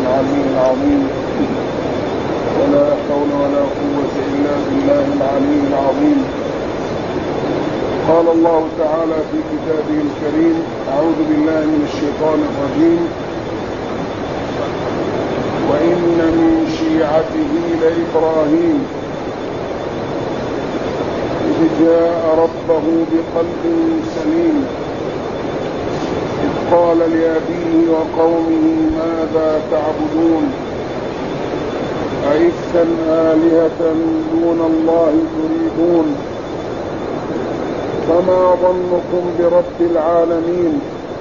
العلي العظيم، ولا حول ولا قوة إلا بالله العلي العظيم. قال الله تعالى في كتابه الكريم: أعوذ بالله من الشيطان الرجيم: وإن من شيعته لإبراهيم إذ جاء ربه بقلب سليم إذ قال لأبيه وقومه ماذا تعبدون أئفكا آلهة دون الله تريدون فما ظنكم برب العالمين.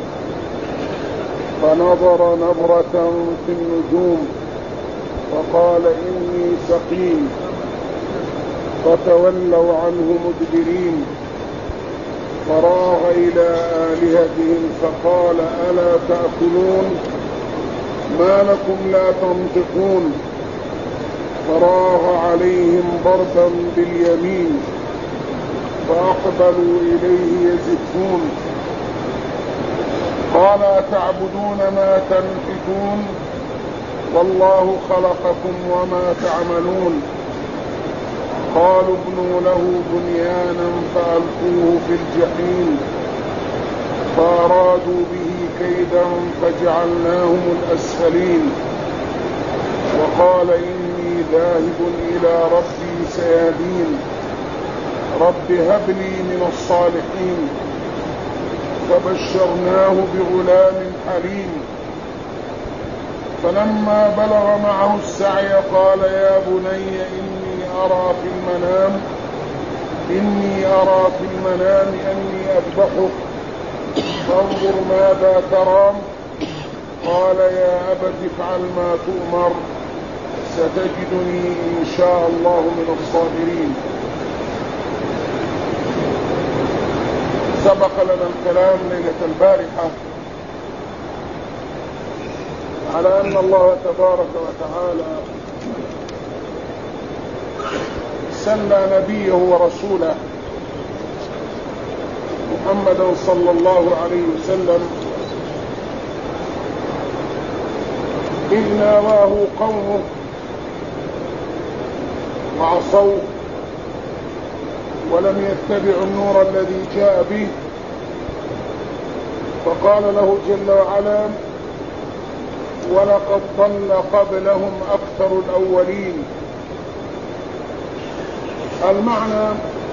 فنظر نظرة في النجوم فقال إني سقيم فتولوا عنه مدبرين. فراغ إلى آلهتهم فقال ألا تأكلون ما لكم لا تنطقون. فراغ عليهم ضربا باليمين فأقبلوا إليه يزفون. قال أتعبدون ما تنحتون والله خلقكم وما تعملون. قالوا ابنوا له بنيانا فألقوه في الجحيم فأرادوا به كيدا فجعلناهم الأسفلين. وقال إني ذاهب إلى ربي سيهدين. رب هب لي من الصالحين. فبشرناه بغلام حليم. فلما بلغ معه السعي قال يا بني إني أرى في المنام أني أذبحك فانظر ماذا ترى. قال يا أبت افعل ما تؤمر ستجدني إن شاء الله من الصابرين. سبق لنا الكلام ليلة البارحة على أن الله تبارك وتعالى سلى نبيه ورسوله محمدا صلى الله عليه وسلم إذ ناواه قومه وعصوه ولم يتبعوا النور الذي جاء به. فقال له جل وعلا ولقد ضل قبلهم أكثر الأولين. المعنى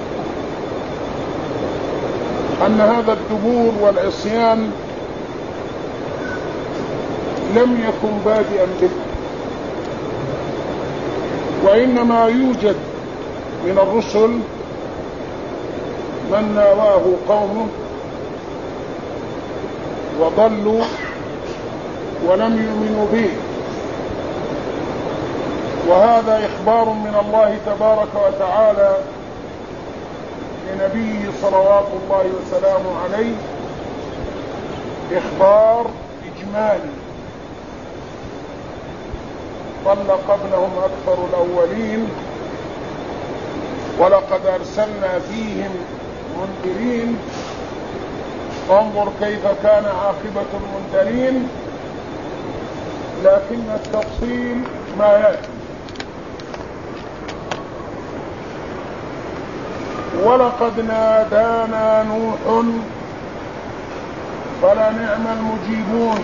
أن هذا الدبور والعصيان لم يكن بادئا به، وإنما يوجد من الرسل من ناواه قومه وضلوا ولم يؤمنوا به. وهذا إخبار من الله تبارك وتعالى لنبيه صلوات الله وسلامه عليه، إخبار إجمالي. ضل قبلهم أكثر الأولين ولقد أرسلنا فيهم منذرين انظر كيف كان عاقبة المنذرين. لكن التفصيل ما يأتي. ولقد نادانا نوح فلنعم المجيبون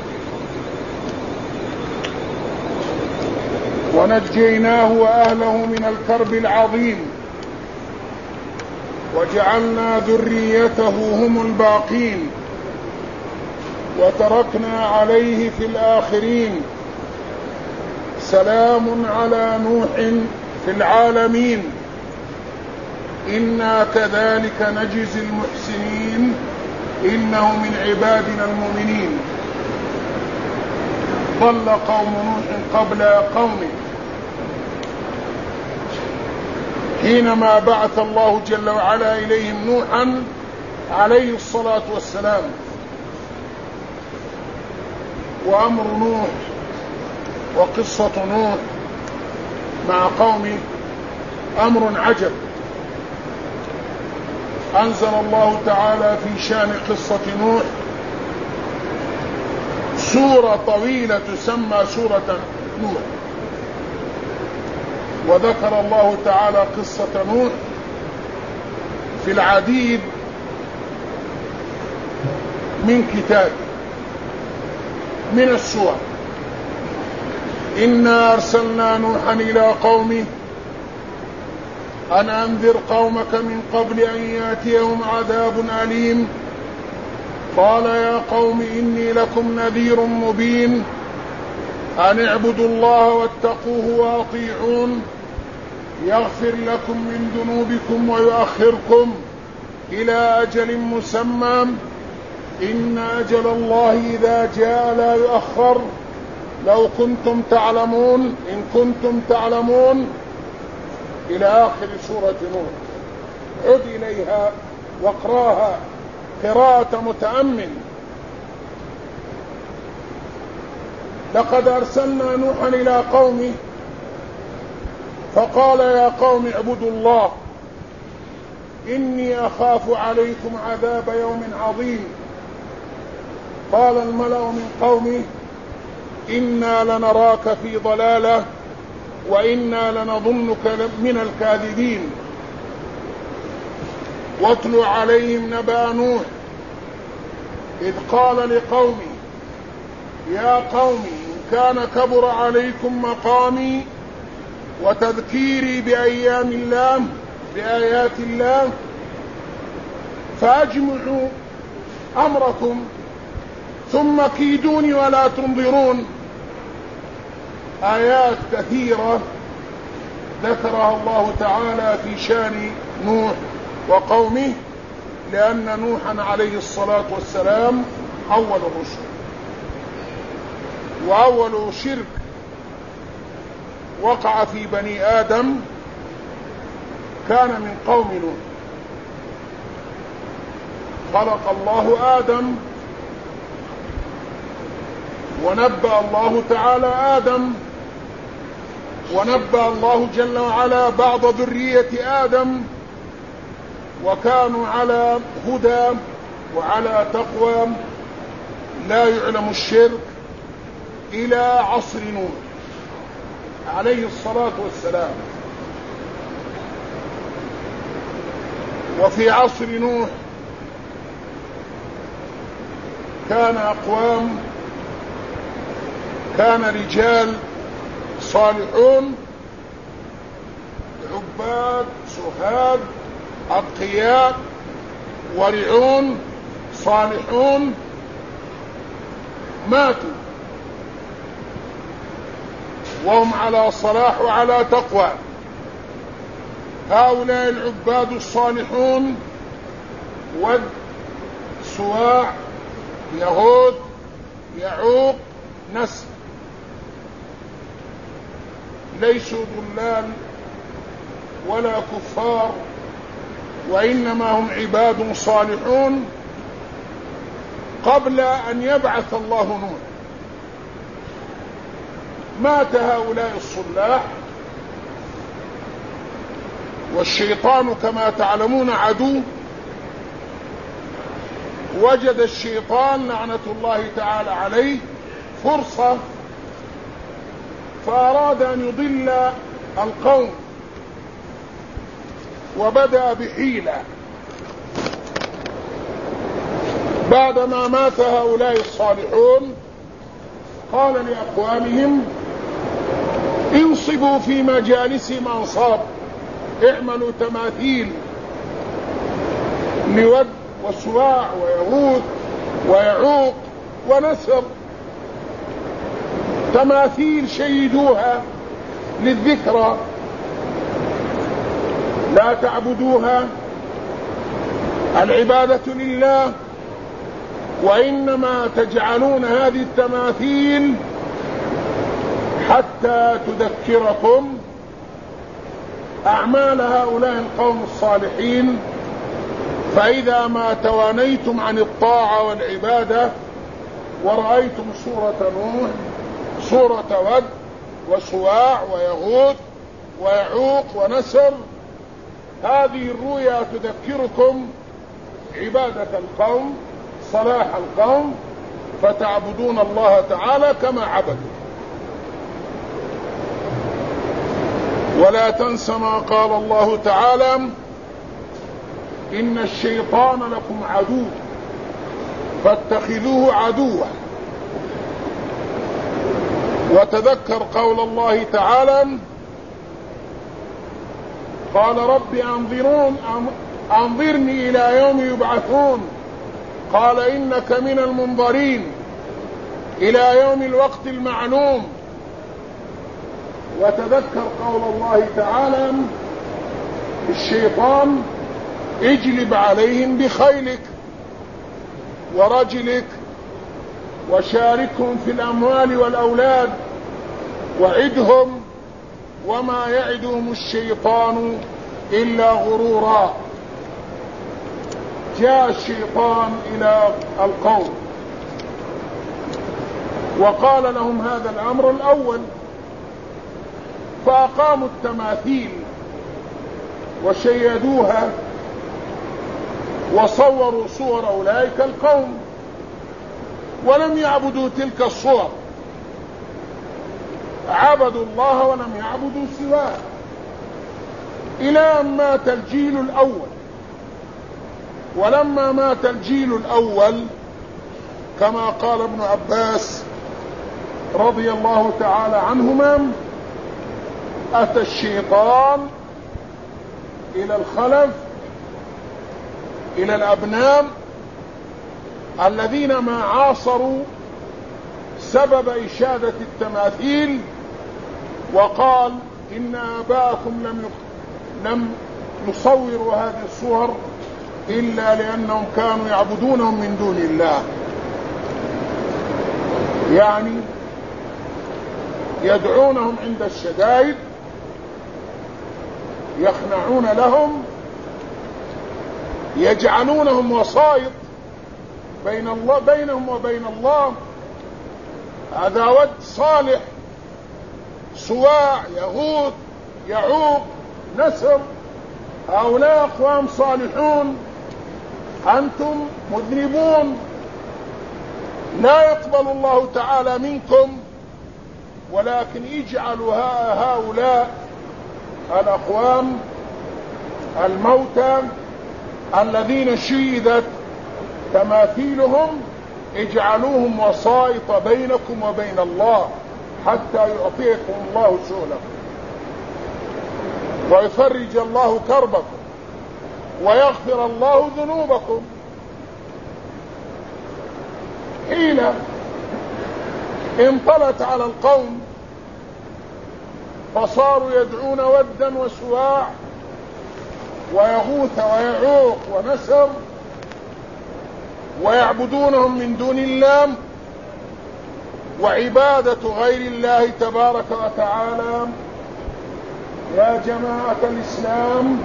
ونجيناه وأهله من الكرب العظيم وجعلنا ذريته هم الباقين وتركنا عليه في الآخرين. سلام على نوح في العالمين إنا كذلك نجزي المحسنين إنه من عبادنا المؤمنين. ضل قوم نوح قبل قومه حينما بعث الله جل وعلا إليهم نوحا عليه الصلاة والسلام. وأمر نوح وقصة نوح مع قومه أمر عجب. أنزل الله تعالى في شان قصة نوح سورة طويلة تسمى سورة نوح. وذكر الله تعالى قصة نوح في العديد من كتابه من السور. إنا أرسلنا نوحا إلى قومه أن أنذر قومك من قبل أن يأتيهم عذاب أليم قال يا قوم إني لكم نذير مبين أن اعبدوا الله واتقوه وأطيعون يغفر لكم من ذنوبكم ويؤخركم إلى أجل مسمى إن أجل الله إذا جاء لا يؤخر لو كنتم تعلمون إن كنتم تعلمون إلى آخر سورة نوح. عد إليها واقراها قراءة متأمل. لقد أرسلنا نوحا إلى قومه فقال يا قوم اعبدوا الله إني أخاف عليكم عذاب يوم عظيم. قال الملأ من قومه إنا لنراك في ضلالة وإنا لنظنك من الكاذبين. واتل عليهم نبأ نوح إذ قال لقومه يا قوم إن كان كبر عليكم مقامي وتذكيري بآيات الله فأجمعوا أمركم ثم كيدوني ولا تنظرون. آيات كثيرة ذكرها الله تعالى في شان نوح وقومه لأن نوحا عليه الصلاة والسلام أول الرسل وأول شرك وقع في بني آدم كان من قوم نوح. خلق الله آدم ونبأ الله تعالى آدم ونبأ الله جل وعلا بعض ذرية آدم وكانوا على هدى وعلى تقوى لا يعلم الشرك إلى عصر نوح عليه الصلاة والسلام. وفي عصر نوح كان أقوام كان رجال صالحون عباد سهاد أتقياء ورعون صالحون ماتوا وهم على صلاح وعلى تقوى. هؤلاء العباد الصالحون ود سواع يغوث يعوق نسر ليسوا ضلال ولا كفار وإنما هم عباد صالحون قبل أن يبعث الله نوح. مات هؤلاء الصلاح والشيطان كما تعلمون عدو. وجد الشيطان لعنة الله تعالى عليه فرصة فأراد أن يضل القوم وبدأ بحيلة. بعدما مات هؤلاء الصالحون قال لأقوامهم انصبوا في مجالسهم أنصاب اعملوا تماثيل لود وسواع ويغوث ويعوق ونسر تماثيل شيدوها للذكرى لا تعبدوها العبادة لله وإنما تجعلون هذه التماثيل حتى تذكركم أعمال هؤلاء القوم الصالحين. فإذا ما توانيتم عن الطاعة والعبادة ورأيتم سورة نوح سورة ود وسواع ويغوث ويعوق ونسر هذه الرؤيا تذكركم عبادة القوم صلاح القوم فتعبدون الله تعالى كما عبدوا. ولا تنس ما قال الله تعالى: إن الشيطان لكم عدو فاتخذوه عدوا. وتذكر قول الله تعالى: قال رب أنظرني إلى يوم يبعثون قال إنك من المنظرين إلى يوم الوقت المعلوم. وتذكر قول الله تعالى: الشيطان اجلب عليهم بخيلك ورجلك وشاركهم في الأموال والأولاد وعدهم وما يعدهم الشيطان إلا غرورا. جاء الشيطان إلى القوم وقال لهم هذا الأمر الأول، فأقاموا التماثيل وشيدوها وصوروا صور أولئك القوم ولم يعبدوا تلك الصور، عبدوا الله ولم يعبدوا سواه، إلى أن مات الجيل الأول. ولما مات الجيل الأول كما قال ابن عباس رضي الله تعالى عنهما: أتى الشيطان إلى الخلف، إلى الأبناء الذين ما عاصروا سبب إشادة التماثيل، وقال: إن آباءكم لم يصوروا هذه الصور إلا لأنهم كانوا يعبدونهم من دون الله، يعني يدعونهم عند الشدائد، يخنعون لهم، يجعلونهم وسائط بينهم وبين الله. هذا ود، صالح، سواع، يغوث، يعوق، نسر، هؤلاء أقوام صالحون، أنتم مذنبون، لا يقبل الله تعالى منكم، ولكن اجعلوا هؤلاء الأقوام الموتى الذين شيدت تماثيلهم اجعلوهم وسائط بينكم وبين الله حتى يعطيكم الله شغلكم ويفرج الله كربكم ويغفر الله ذنوبكم. حين انطلت على القوم فصاروا يدعون ودا وسواع ويغوث ويعوق ونسر ويعبدونهم من دون الله، وعبادة غير الله تبارك وتعالى يا جماعة الإسلام،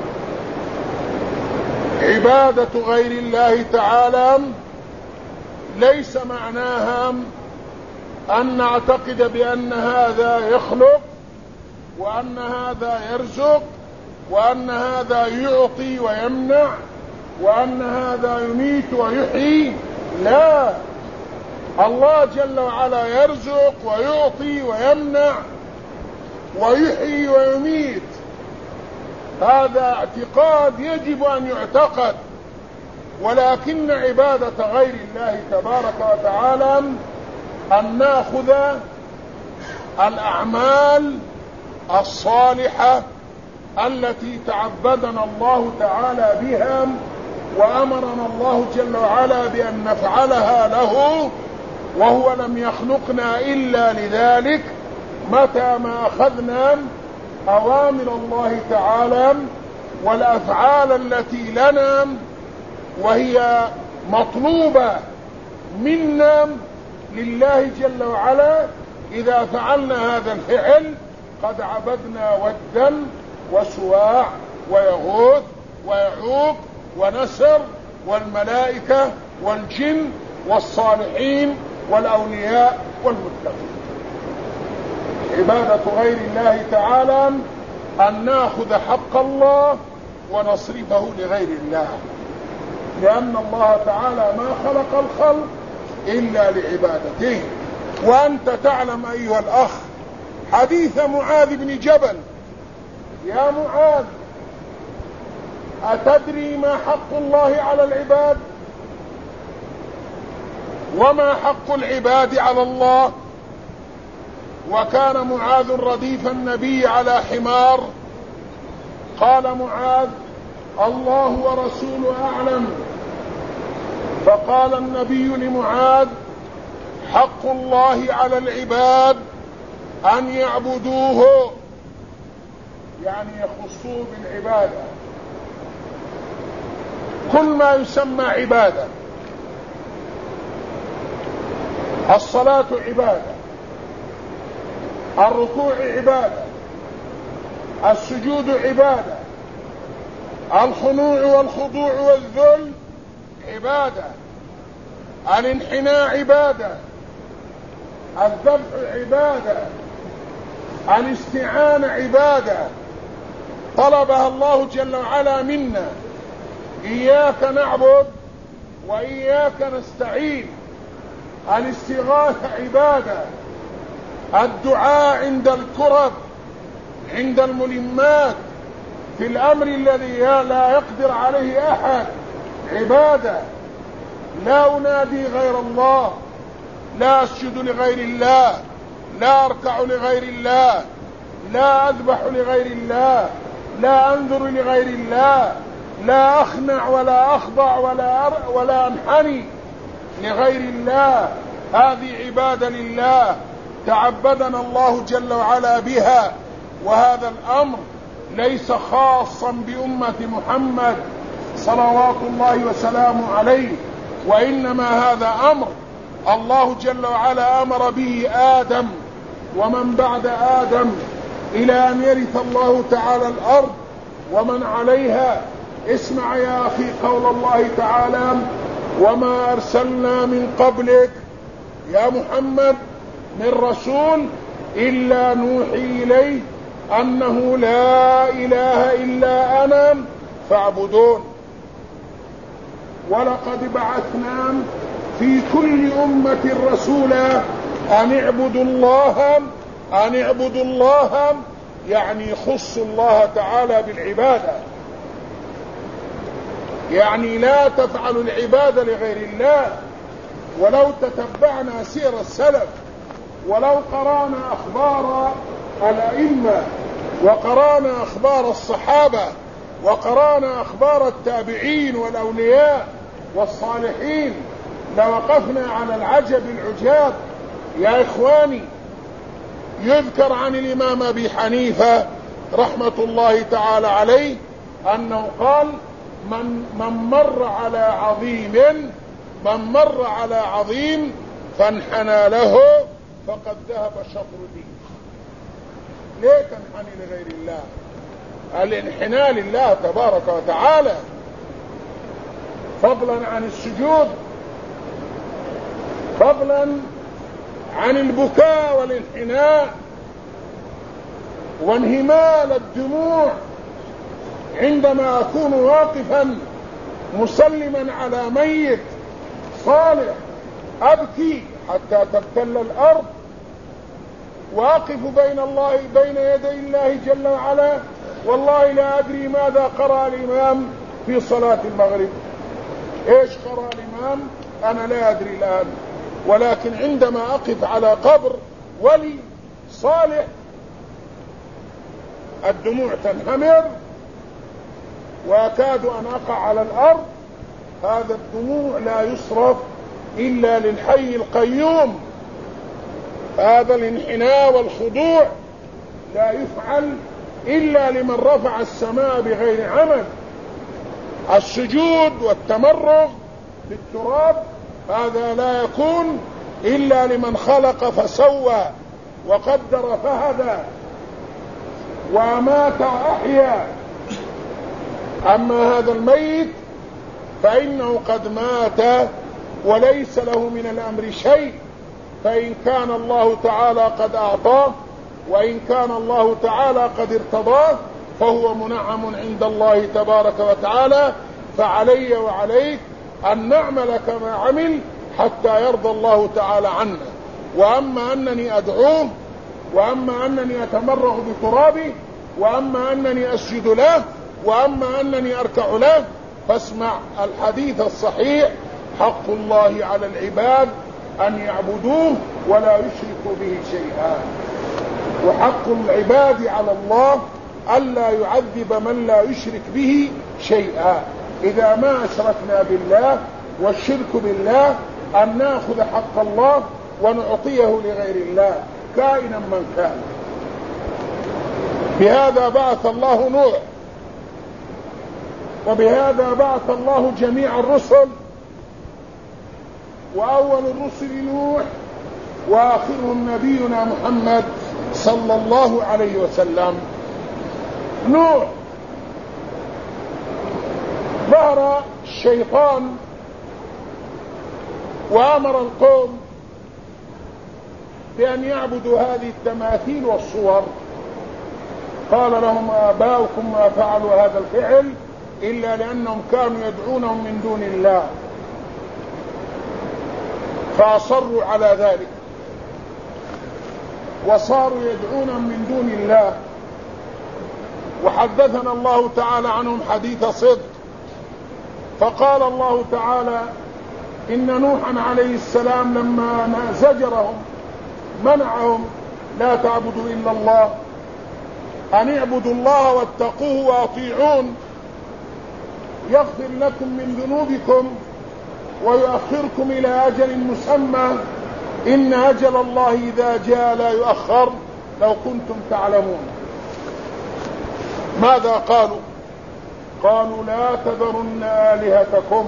عبادة غير الله تعالى ليس معناها أن نعتقد بأن هذا يخلق وأن هذا يرزق وأن هذا يعطي ويمنع وأن هذا يميت ويحيي. لا، الله جل وعلا يرزق ويعطي ويمنع ويحيي ويميت، هذا اعتقاد يجب أن يعتقد. ولكن عبادة غير الله تبارك وتعالى أن نأخذ الأعمال الصالحة التي تعبدنا الله تعالى بها وأمرنا الله جل وعلا بأن نفعلها له، وهو لم يخلقنا إلا لذلك. متى ما أخذنا أوامر الله تعالى والأفعال التي لنا وهي مطلوبة منا لله جل وعلا، إذا فعلنا هذا الفعل قد عبدنا ودا وسواع ويغوث ويعوق ونسر والملائكة والجن والصالحين والأولياء والمتقين. عبادة غير الله تعالى أن نأخذ حق الله ونصرفه لغير الله، لأن الله تعالى ما خلق الخلق إلا لعبادته. وأنت تعلم أيها الأخ حديث معاذ بن جبل: يا معاذ، أتدري ما حق الله على العباد وما حق العباد على الله؟ وكان معاذ رديف النبي على حمار. قال معاذ: الله ورسوله أعلم. فقال النبي لمعاذ: حق الله على العباد أن يعبدوه، يعني يخصوه بالعبادة، كل ما يسمى عبادة. الصلاة عبادة، الركوع عبادة، السجود عبادة، الخنوع والخضوع والذل عبادة، الانحناء عبادة، الذبح عبادة، الاستعانة عبادة طلبها الله جل وعلا منا. إياك نعبد وإياك نستعين. الاستغاثة عبادة، الدعاء عند الكرب، عند الملمات، في الأمر الذي لا يقدر عليه أحد عبادة. لا أنادي غير الله، لا أسجد لغير الله، لا أركع لغير الله، لا أذبح لغير الله، لا أنذر لغير الله، لا أخنع ولا أخضع ولا أنحني لغير الله. هذه عبادة لله تعبدنا الله جل وعلا بها. وهذا الأمر ليس خاصا بأمة محمد صلوات الله وسلامه عليه، وإنما هذا أمر الله جل وعلا أمر به آدم ومن بعد آدم إلى أن يرث الله تعالى الأرض ومن عليها. اسمع يا أخي قول الله تعالى: وما أرسلنا من قبلك يا محمد من رسول إلا نوحي إليه أنه لا إله إلا أنا فاعبدون. ولقد بعثنا في كل أمة رسولا أن اعبدوا الله، يعني يخص الله تعالى بالعبادة، يعني لا تفعل العبادة لغير الله. ولو تتبعنا سير السلف، ولو قرأنا أخبار الأئمة، وقرأنا أخبار الصحابة، وقرأنا أخبار التابعين والأولياء والصالحين، لوقفنا على العجب العجاب. يا إخواني، يذكر عن الإمام أبي حنيفة رحمة الله تعالى عليه أنه قال: من مر على عظيم فانحنى له فقد ذهب شطر دينه. ليه تنحني لغير الله؟ الانحناء لله تبارك وتعالى، فضلا عن السجود، فضلا عن البكاء والانحناء وانهمال الدموع عندما أكون واقفا مسلما على ميت صالح، أبكي حتى تبتل الأرض، واقف بين يدي الله جل وعلا، والله لا أدري ماذا قرأ الإمام في صلاة المغرب، إيش قرأ الإمام أنا لا أدري الآن، ولكن عندما أقف على قبر ولي صالح الدموع تنهمر وأكاد أن أقع على الأرض. هذا الدموع لا يصرف إلا للحي القيوم. هذا الانحناء والخضوع لا يفعل إلا لمن رفع السماء بغير عمد. السجود والتمرغ بالتراب هذا لا يكون إلا لمن خلق فسوى وقدر فهدى وأمات وأحيا. أما هذا الميت فإنه قد مات وليس له من الأمر شيء، فإن كان الله تعالى قد أعطاه وإن كان الله تعالى قد ارتضاه فهو منعم عند الله تبارك وتعالى. فعلي وعليك أن نعمل كما عمل حتى يرضى الله تعالى عنا. وأما أنني أدعوه، وأما أنني أتمرغ بترابه، وأما أنني أسجد له، وأما أنني أركع له، فاسمع الحديث الصحيح: حق الله على العباد أن يعبدوه ولا يشركوا به شيئا. وحق العباد على الله ألا يعذب من لا يشرك به شيئا. إذا ما أشركنا بالله، والشرك بالله أن نأخذ حق الله ونعطيه لغير الله كائنا من كان. بهذا بعث الله نوح، وبهذا بعث الله جميع الرسل، وأول الرسل نوح، وآخرهم نبينا محمد صلى الله عليه وسلم. نوح ظهر الشيطان وأمر القوم بأن يعبدوا هذه التماثيل والصور. قال لهم: آباؤكم ما فعلوا هذا الفعل إلا لأنهم كانوا يدعونهم من دون الله، فأصروا على ذلك وصاروا يدعونهم من دون الله. وحدثنا الله تعالى عنهم حديث صدق، فقال الله تعالى: إن نوحا عليه السلام لما زجرهم منعهم: لا تعبدوا إلا الله، أن اعبدوا الله واتقوه وأطيعون يغفر لكم من ذنوبكم ويؤخركم إلى أجل مسمى، إن أجل الله إذا جاء لا يؤخر لو كنتم تعلمون. ماذا قالوا؟ قالوا: لا تذرن آلهتكم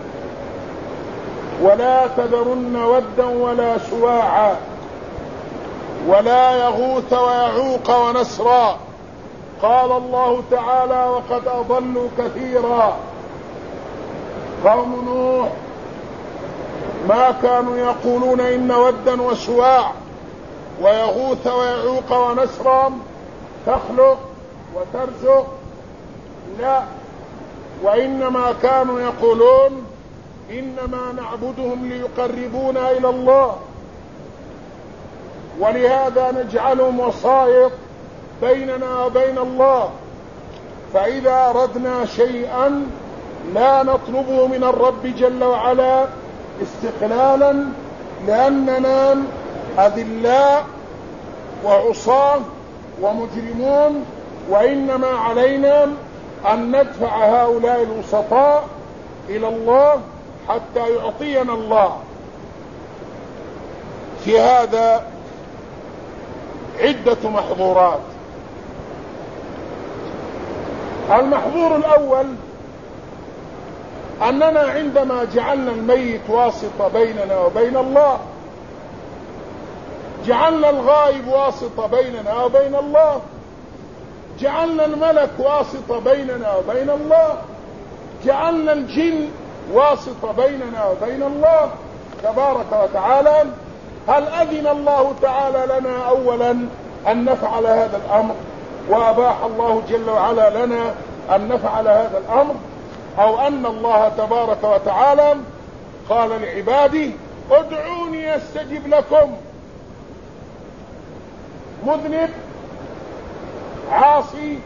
ولا تذرن ودا ولا سواعا ولا يغوث ويعوق ونسرا. قال الله تعالى: وقد أضلوا كثيرا. قوم نوح ما كانوا يقولون إن ودا وسواع ويغوث ويعوق ونسرا تخلق وترزق، لا، وإنما كانوا يقولون: إنما نعبدهم ليقربونا إلى الله، ولهذا نجعلهم وسائط بيننا وبين الله، فإذا أردنا شيئا لا نطلبه من الرب جل وعلا استقلالا، لأننا أذلاء وعصاة ومجرمون، وإنما علينا أن ندفع هؤلاء الوسطاء إلى الله حتى يعطينا الله. في هذا عدة محظورات. المحظور الأول أننا عندما جعلنا الميت واسطة بيننا وبين الله، جعلنا الغائب واسطة بيننا وبين الله، جعلنا الملك واسطة بيننا وبين الله، جعلنا الجن واسطة بيننا وبين الله تبارك وتعالى. هل أذن الله تعالى لنا أولا أن نفعل هذا الأمر، وأباح الله جل وعلا لنا أن نفعل هذا الأمر، أو أن الله تبارك وتعالى قال لعباده: ادعوني أستجب لكم؟ مذنب عاصي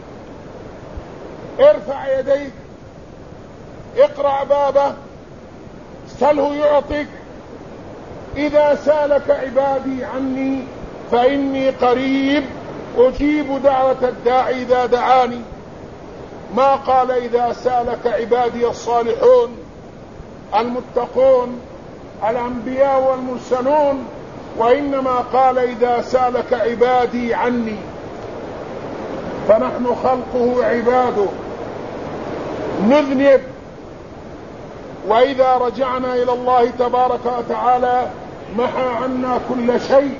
ارفع يديك، اقرع بابه، سله يعطيك. إذا سالك عبادي عني فإني قريب أجيب دعوة الداعي إذا دعاني. ما قال إذا سالك عبادي الصالحون المتقون الأنبياء والمرسلون، وإنما قال إذا سالك عبادي عني. فنحن خلقه عباده نذنب، وإذا رجعنا إلى الله تبارك وتعالى محى عنا كل شيء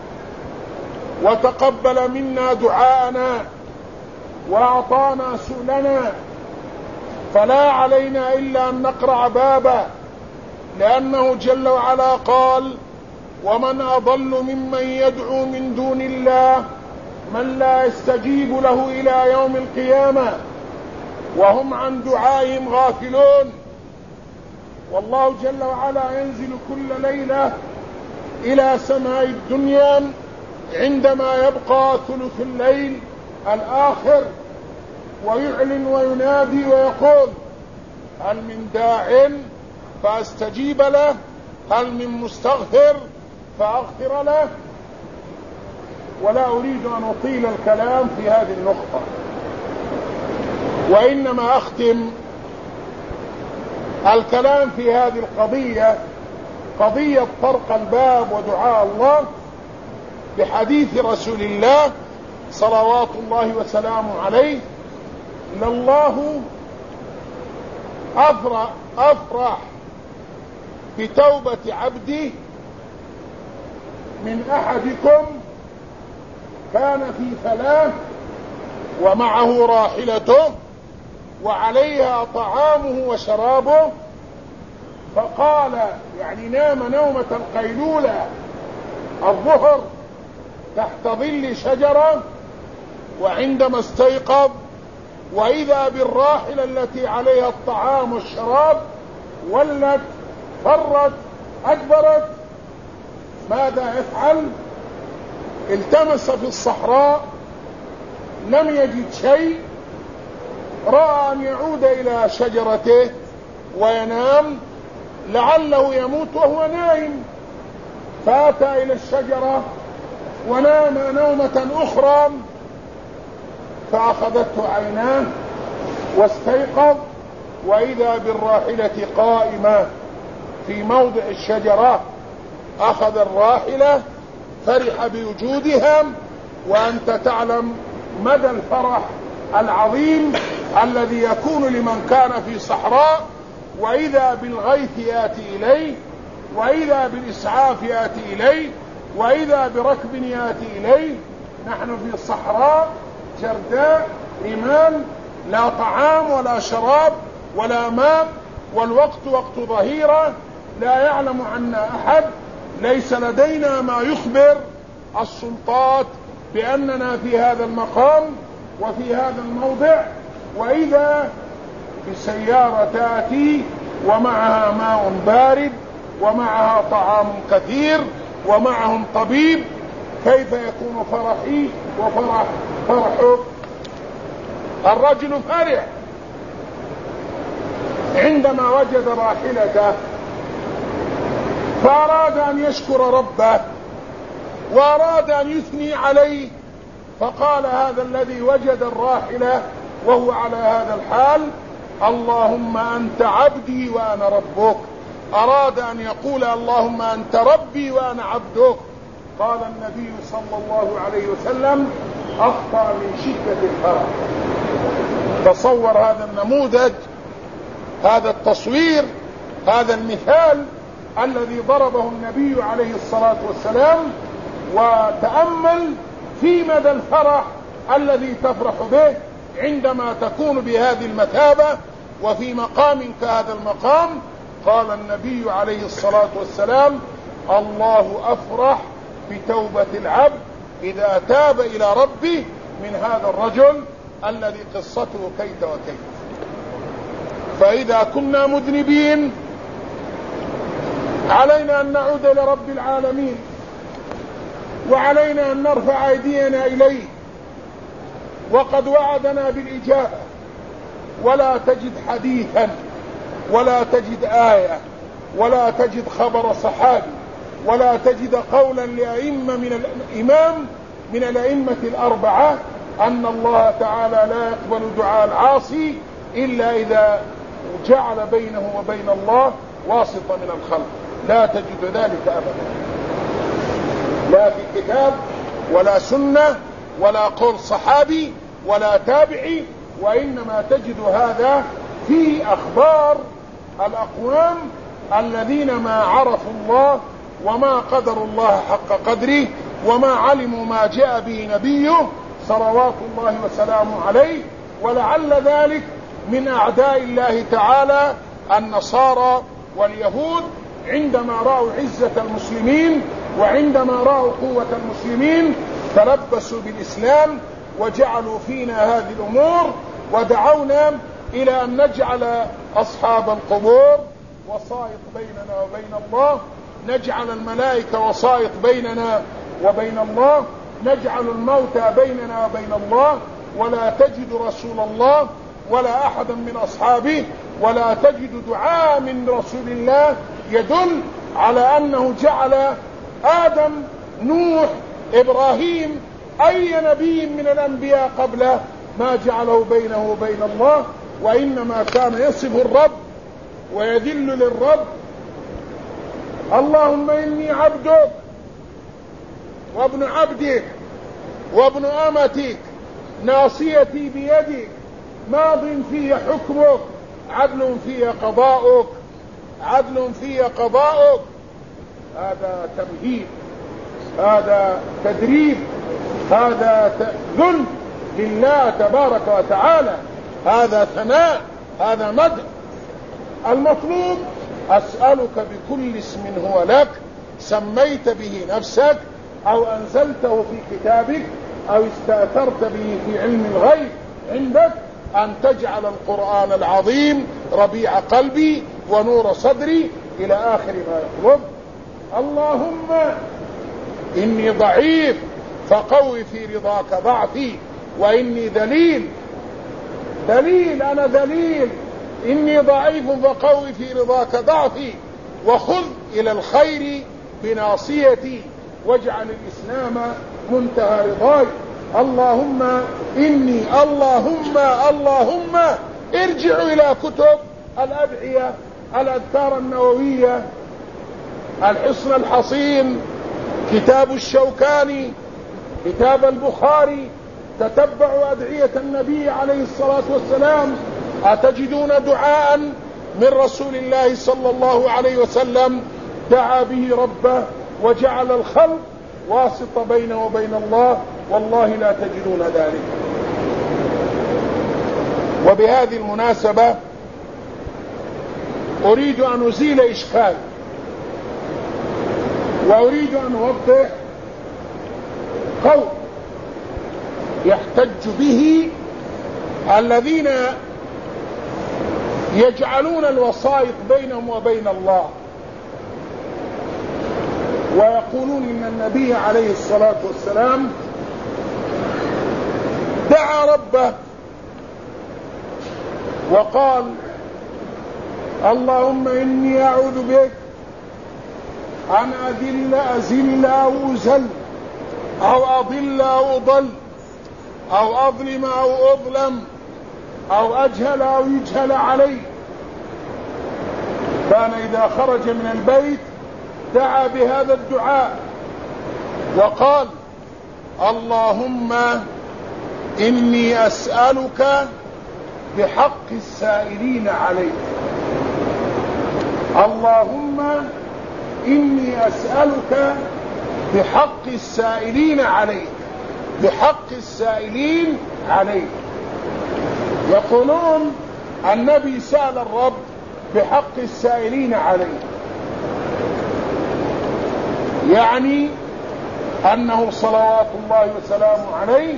وتقبل منا دعاءنا وأعطانا سؤلنا، فلا علينا إلا أن نقرع بابا، لأنه جل وعلا قال: ومن أضل ممن يدعو من دون الله من لا يستجيب له إلى يوم القيامة وهم عن دعائهم غافلون. والله جل وعلا ينزل كل ليلة إلى سماء الدنيا عندما يبقى ثلث الليل الآخر، ويعلن وينادي ويقول: هل من داع فأستجيب له، هل من مستغفر فأغفر له. ولا أريد أن أطيل الكلام في هذه النقطة، وإنما أختم الكلام في هذه القضية، قضية طرق الباب ودعاء الله، بحديث رسول الله صلوات الله وسلامه عليه: لله أفرح بتوبة عبده من أحدكم كان في فلاة ومعه راحلته وعليها طعامه وشرابه، فقال يعني نام نومة القيلولة الظهر تحت ظل شجرة، وعندما استيقظ وإذا بالراحلة التي عليها الطعام والشراب ولت فرت أكبرت، ماذا يفعل؟ التمس في الصحراء لم يجد شيء، رأى أن يعود إلى شجرته وينام لعله يموت وهو نائم، فأتى إلى الشجرة ونام نومة أخرى، فأخذته عيناه واستيقظ وإذا بالراحلة قائمة في موضع الشجرة، أخذ الراحلة فرح بوجودها. وأنت تعلم مدى الفرح العظيم الذي يكون لمن كان في صحراء وإذا بالغيث يأتي إليه، وإذا بالإسعاف يأتي إليه، وإذا بركب يأتي إليه. نحن في الصحراء جرداء رمال، لا طعام ولا شراب ولا ماء، والوقت وقت ظهيرة، لا يعلم عنا أحد، ليس لدينا ما يخبر السلطات بأننا في هذا المقام وفي هذا الموضع، وإذا بسيارة تأتي ومعها ماء بارد ومعها طعام كثير ومعهم طبيب، كيف يكون فرحي فرحه؟ الرجل فرح عندما وجد راحلته، فأراد أن يشكر ربه وأراد أن يثني عليه، فقال هذا الذي وجد الراحلة وهو على هذا الحال: اللهم أنت عبدي وأنا ربك. أراد أن يقول اللهم أنت ربي وأنا عبدك. قال النبي صلى الله عليه وسلم: أخطأ من شدة الفرح. تصور هذا النموذج، هذا التصوير، هذا المثال الذي ضربه النبي عليه الصلاة والسلام، وتأمل في مدى الفرح الذي تفرح به عندما تكون بهذه المثابة وفي مقام كهذا المقام. قال النبي عليه الصلاة والسلام: الله أفرح بتوبة العبد إذا تاب إلى ربه من هذا الرجل الذي قصته كيت وكيت. فإذا كنا مذنبين علينا أن نعود إلى رب العالمين، وعلينا أن نرفع أيدينا إليه، وقد وعدنا بالإجابة. ولا تجد حديثا ولا تجد آية ولا تجد خبر صحابي ولا تجد قولا لأئمة من الإمام من الأئمة الأربعة أن الله تعالى لا يقبل دعاء العاصي إلا إذا جعل بينه وبين الله واسطة من الخلق. لا تجد ذلك أبدا، لا في كتاب ولا سنة ولا قول صحابي ولا تابعي، وإنما تجد هذا في أخبار الأقوام الذين ما عرفوا الله وما قدروا الله حق قدره وما علموا ما جاء به نبيه صلوات الله وسلامه عليه. ولعل ذلك من أعداء الله تعالى النصارى واليهود، عندما رأوا عزة المسلمين وعندما رأوا قوة المسلمين تلبسوا بالإسلام وجعلوا فينا هذه الأمور، ودعونا إلى أن نجعل أصحاب القبور وسائط بيننا وبين الله، نجعل الملائكة وسائط بيننا وبين الله، نجعل الموتى بيننا وبين الله، ولا تجد رسول الله ولا أحدا من أصحابه ولا تجد دعاء من رسول الله يدل على أنه جعل آدم، نوح، إبراهيم، أي نبي من الأنبياء قبله ما جعله بينه وبين الله، وإنما كان يصف الرب ويذل للرب: اللهم إني عبدك وابن عبدك وابن أمتك، ناصيتي بيدك، ماض في حكمك، عدل في قضاؤك، عدل في قضاؤك. هذا تمهيد، هذا تدريب، هذا ذل لله تبارك وتعالى، هذا ثناء، هذا مدح. المطلوب: أسألك بكل اسم هو لك سميت به نفسك أو أنزلته في كتابك أو استأثرت به في علم الغيب عندك أن تجعل القرآن العظيم ربيع قلبي ونور صدري، إلى آخر ما يطلب. اللهم إني ضعيف فقوي في رضاك ضعفي، وإني ذليل أنا ذليل، إني ضعيف فقوي في رضاك ضعفي، وخذ إلى الخير بناصيتي، واجعل الإسلام منتهى رضاي. اللهم إني اللهم ارجع إلى كتب الأدعية، الأذكار النووية، الحصن الحصين، كتاب الشوكاني، كتاب البخاري، تتبعوا أدعية النبي عليه الصلاة والسلام، أتجدون دعاء من رسول الله صلى الله عليه وسلم دعا به ربه وجعل الخلق واسطة بينه وبين الله؟ والله لا تجدون ذلك. وبهذه المناسبة أريد أن أزيل إشكال، وأريد أن أوضح قول يحتج به الذين يجعلون الوسائط بينهم وبين الله، ويقولون إن النبي عليه الصلاة والسلام دعا ربه وقال: اللهم إني أعوذ بك أن أزل أو أزل، أو أضل أو أضل، أو أظلم أو أظلم، أو أجهل أو يجهل علي. كان إذا خرج من البيت دعا بهذا الدعاء وقال: اللهم إني أسألك بحق السائلين عليك، اللهم إني أسألك بحق السائلين عليك، بحق السائلين عليك. يقولون النبي سأل الرب بحق السائلين عليه، يعني أنه صلوات الله وسلامه عليه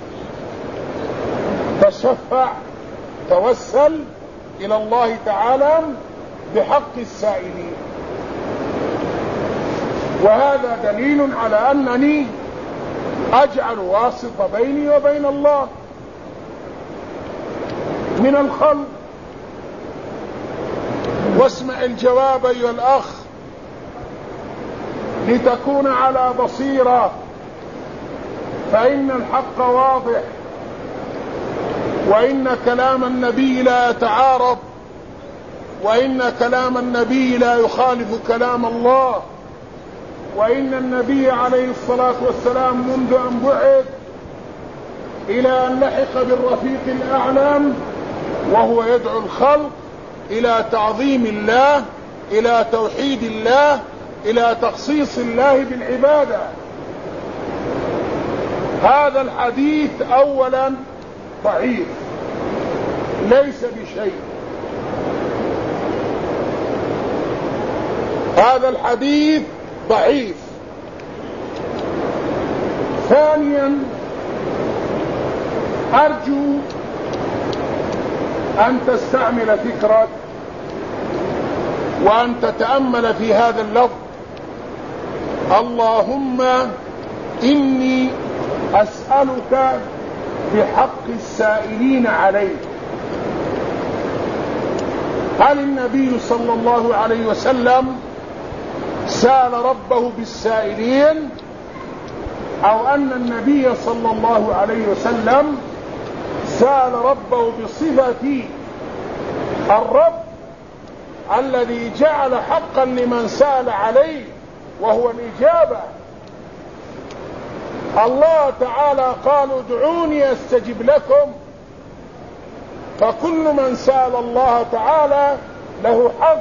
تشفع، توسل إلى الله تعالى بحق السائلين. وهذا دليل على أنني أجعل واسطة بيني وبين الله من الخلق. واسمع الجواب أيها الأخ لتكون على بصيرة، فإن الحق واضح، وإن كلام النبي لا يتعارض، وإن كلام النبي لا يخالف كلام الله، وإن النبي عليه الصلاة والسلام منذ أن بعث إلى أن لحق بالرفيق الأعلى وهو يدعو الخلق إلى تعظيم الله، إلى توحيد الله، إلى تخصيص الله بالعبادة. هذا الحديث أولا ضعيف ليس بشيء، هذا الحديث ضعيف. ثانيا أرجو أن تستعمل فكرك وأن تتأمل في هذا اللفظ: اللهم إني أسألك بحق السائلين عليك. هل النبي صلى الله عليه وسلم سأل ربه بالسائلين، أو أن النبي صلى الله عليه وسلم سأل ربه بصفة الرب الذي جعل حقا لمن سأل عليه وهو الإجابة؟ الله تعالى قال: ادعوني أستجب لكم. فكل من سأل الله تعالى له حق،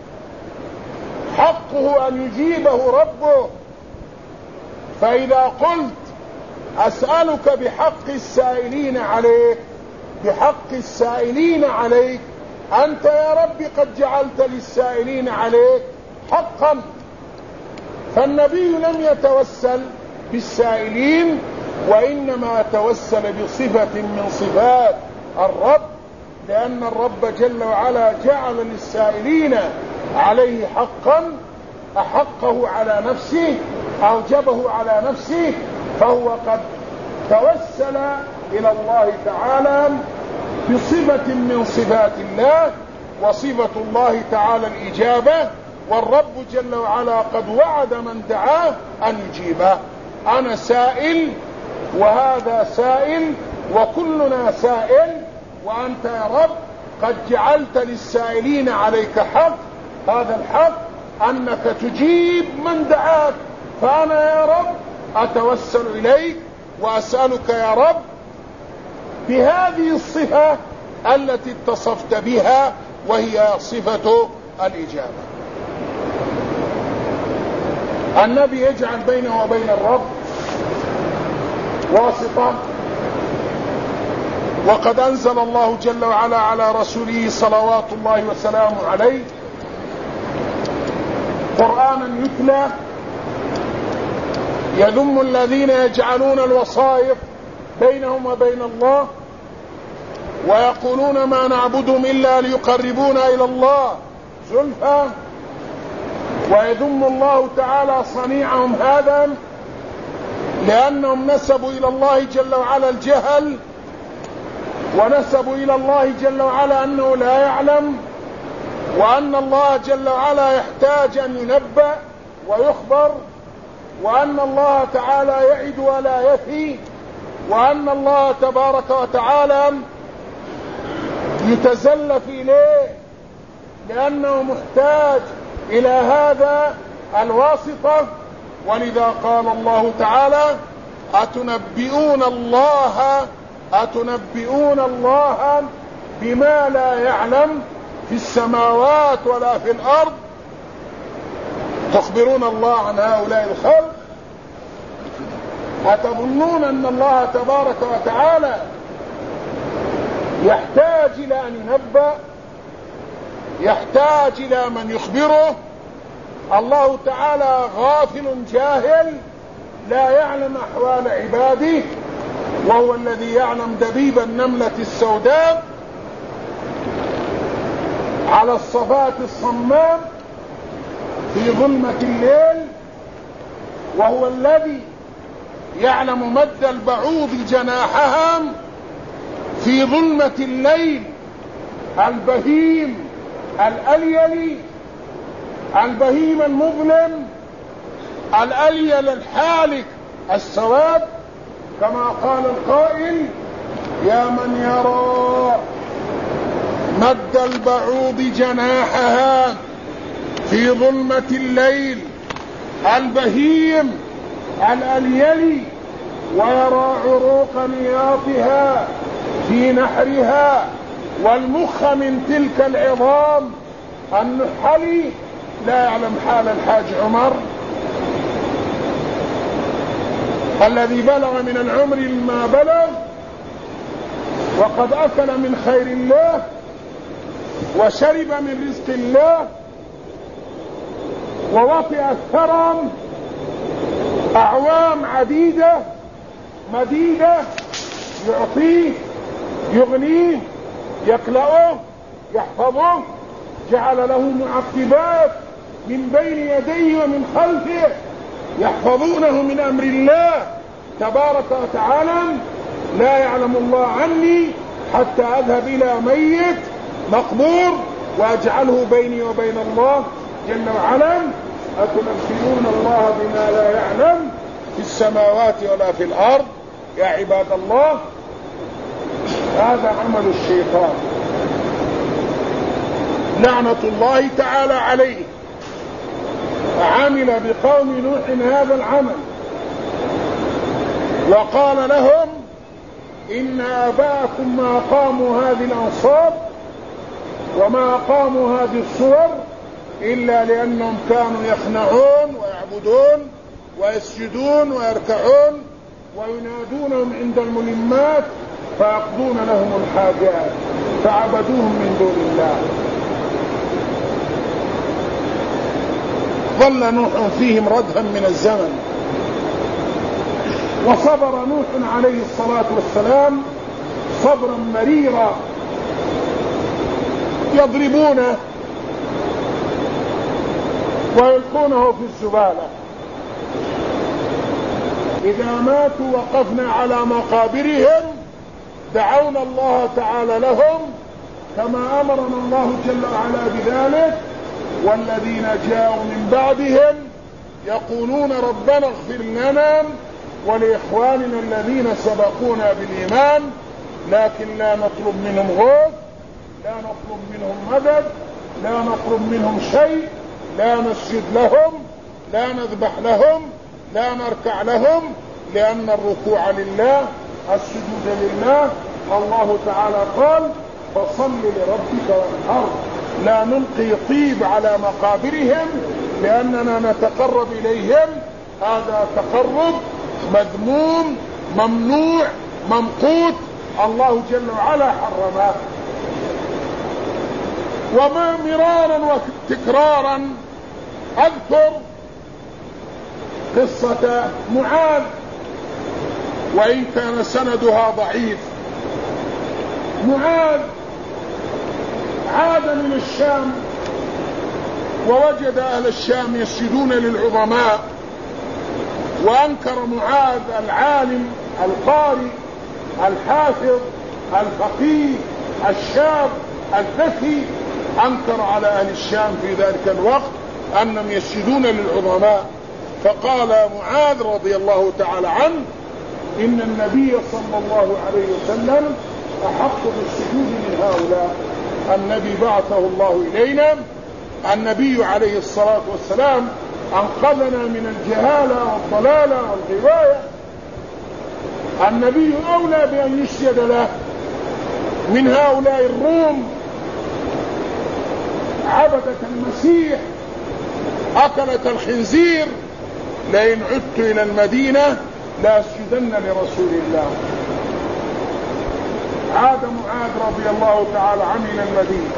حقه أن يجيبه ربه. فإذا قلت أسألك بحق السائلين عليك، بحق السائلين عليك، أنت يا رب قد جعلت للسائلين عليك حقا. فالنبي لم يتوسل بالسائلين، وإنما توسل بصفة من صفات الرب، لأن الرب جل وعلا جعل للسائلين عليه حقا، أحقه على نفسه، أوجبه على نفسه، فهو قد توسل إلى الله تعالى بصفة من صفات الله، وصفة الله تعالى الإجابة، والرب جل وعلا قد وعد من دعاه أن يجيبه. أنا سائل وهذا سائل وكلنا سائل، وأنت يا رب قد جعلت للسائلين عليك حق، هذا الحق أنك تجيب من دعاك. فأنا يا رب أتوسل إليك وأسألك يا رب بهذه الصفة التي اتصفت بها، وهي صفة الإجابة. النبي يجعل بينه وبين الرب واسطة، وقد أنزل الله جل وعلا على رسوله صلوات الله وسلامه عليه قرآنا يتلى يذم الذين يجعلون الوسائط بينهم وبين الله ويقولون ما نعبدهم إلا ليقربونا إلى الله زلفى، ويذم الله تعالى صنيعهم هذا لأنهم نسبوا إلى الله جل وعلا الجهل، ونسبوا إلى الله جل وعلا أنه لا يعلم، وأن الله جل وعلا يحتاج أن ينبأ ويخبر، وأن الله تعالى يعد ولا يفي، وأن الله تبارك وتعالى يتزلف إليه لأنه محتاج إلى هذا الواسطة. ولذا قال الله تعالى: أتنبئون الله بما لا يعلم في السماوات ولا في الأرض، تخبرون الله عن هؤلاء الخلق، أتظنون أن الله تبارك وتعالى يحتاج إلى أن ينبأ، يحتاج إلى من يخبره؟ الله تعالى غافل جاهل لا يعلم أحوال عباده، وهو الذي يعلم دبيب النملة السوداء على الصفات الصمام في ظلمة الليل، وهو الذي يعلم مد البعوض جناحها في ظلمة الليل البهيم الأليل، البهيم المظلم الأليل الحالك السواد، كما قال القائل: يا من يرى مد البعوض جناحها في ظلمة الليل البهيم الأليل، ويرى عروق نياطها في نحرها، والمخ من تلك العظام النحلي، لا يعلم حال الحاج عمر الذي بلغ من العمر ما بلغ، وقد أكل من خير الله وشرب من رزق الله، ووطئ الثرى أعوام عديدة مديدة، يعطيه، يغنيه، يكلأه، يحفظه، جعل له معقبات من بين يديه ومن خلفه يحفظونه من أمر الله تبارك وتعالى. لا يعلم الله عني حتى أذهب إلى ميت مقبور وأجعله بيني وبين الله جل وعلا. أتنبئون الله بما لا يعلم في السماوات ولا في الأرض يا عباد الله؟ هذا عمل الشيطان لعنة الله تعالى عليه. عمل بقوم نوح هذا العمل وقال لهم إن آباءكم ما أقاموا هذه الأنصاب وما أقاموا هذه الصور إلا لأنهم كانوا يخنعون ويعبدون ويسجدون ويركعون وينادونهم عند الملمات فيقضون لهم الحاجات فعبدوهم من دون الله. ظل نوح فيهم ردها من الزمن، وصبر نوح عليه الصلاة والسلام صبرا مريرا. يضربونه ويلقونه في الزبالة. إذا ماتوا وقفنا على مقابرهم دعونا الله تعالى لهم كما أمرنا الله جل وعلا بذلك. والذين جاءوا من بعدهم يقولون ربنا اغفر لنا ولإخواننا الذين سبقونا بالإيمان لكن لا نطلب منهم غوث، لا نطلب منهم مدد، لا نطلب منهم شيء، لا نسجد لهم، لا نذبح لهم، لا نركع لهم، لأن الركوع لله، السجود لله. الله تعالى قال فصل لربك وانحر. لا نلقي طيب على مقابرهم لأننا نتقرب إليهم، هذا تقرب مذموم ممنوع ممقوت، الله جل وعلا حرمه. وما مرارا وتكرارا أذكر قصة معاذ وإن كان سندها ضعيف. معاذ عاد من الشام ووجد أهل الشام يسجدون للعظماء، وأنكر معاذ العالم القارئ الحافظ الفقيه الشاب الذكي، أنكر على أهل الشام في ذلك الوقت أنهم يسجدون للعظماء. فقال معاذ رضي الله تعالى عنه إن النبي صلى الله عليه وسلم أحق بالسجود من هؤلاء. النبي بعثه الله إلينا، النبي عليه الصلاة والسلام أنقذنا من الجهالة والضلالة والغواية. النبي أولى بأن يسجد له من هؤلاء الروم عبدة المسيح أكلة الخنزير. لئن عدت إلى المدينة لأسجدن لرسول الله. عاد معاذ رضي الله تعالى عنه إلى المدينة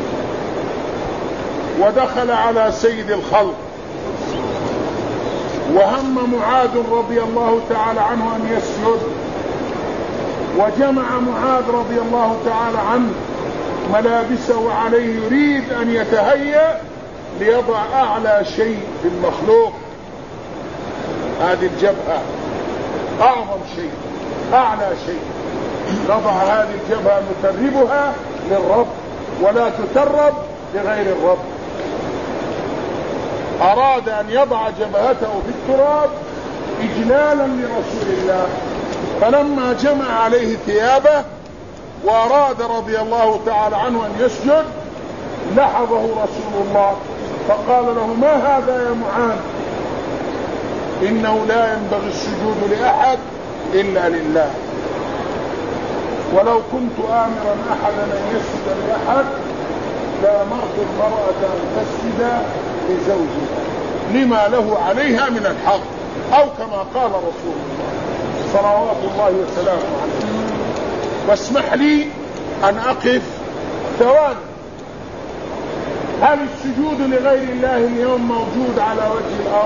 ودخل على سيد الخلق، وهم معاذ رضي الله تعالى عنه أن يسجد، وجمع معاذ رضي الله تعالى عنه ملابسه عليه يريد أن يتهيأ ليضع أعلى شيء في المخلوق. هذه الجبهة أعظم شيء، أعلى شيء. نضع هذه الجبهة نتربها للرب ولا تترب لغير الرب. أراد أن يضع جبهته في التراب إجلالا لرسول الله. فلما جمع عليه ثيابه وأراد رضي الله تعالى عنه أن يسجد لحظه رسول الله فقال له ما هذا يا معاذ؟ إنه لا ينبغي السجود لأحد إلا لله. ولو كنت آمرا أحدا أن يسجد لأحد لأمرت المرأة أن تسجد لزوجها لما له عليها من الحق، أو كما قال رسول الله صلوات الله وسلامه عليه. واسمح لي أن أقف ثواني. هل السجود لغير الله اليوم موجود على وجه الأرض؟